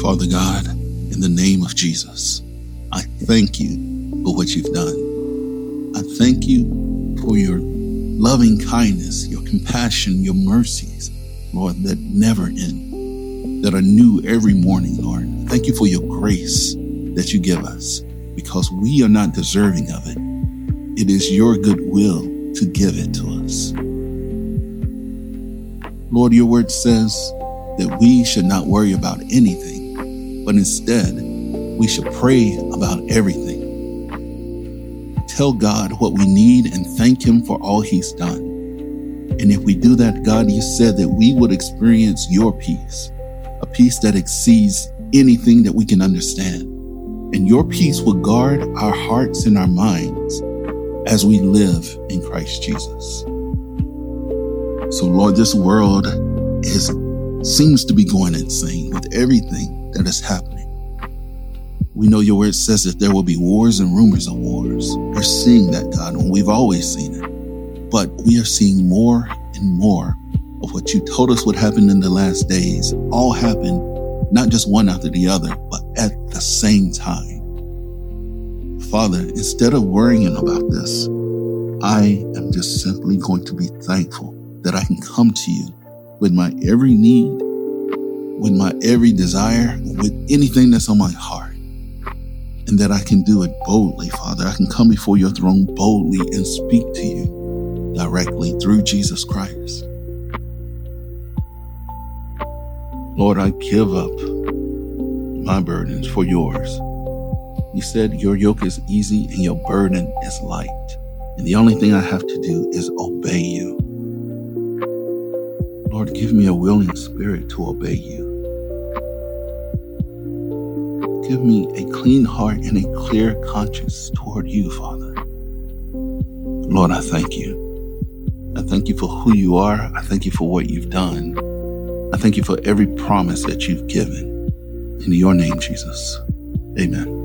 Father God, in the name of Jesus, I thank you for what you've done. I thank you for your loving kindness, your compassion, your mercies, Lord, that never end, that are new every morning, Lord. Thank you for your grace that you give us, because we are not deserving of it. It is your goodwill to give it to us. Lord, your word says that we should not worry about anything, but instead we should pray about everything. Tell God what we need and thank him for all he's done. And if we do that, God, you said that we would experience your peace, a peace that exceeds anything that we can understand. And your peace will guard our hearts and our minds as we live in Christ Jesus. So Lord, this world seems to be going insane with everything that is happening. We know your word says that there will be wars and rumors of wars. We're seeing that, God, and we've always seen it. But we are seeing more and more of what you told us would happen in the last days all happen, not just one after the other, but at the same time. Father, instead of worrying about this, I am just simply going to be thankful that I can come to you with my every need, with my every desire, with anything that's on my heart, and that I can do it boldly, Father. I can come before your throne boldly and speak to you directly through Jesus Christ. Lord, I give up my burdens for yours. You said your yoke is easy and your burden is light. And the only thing I have to do is obey you. Lord, give me a willing spirit to obey you. Give me a clean heart and a clear conscience toward you, Father. Lord, I thank you. I thank you for who you are. I thank you for what you've done. I thank you for every promise that you've given. In your name, Jesus. Amen.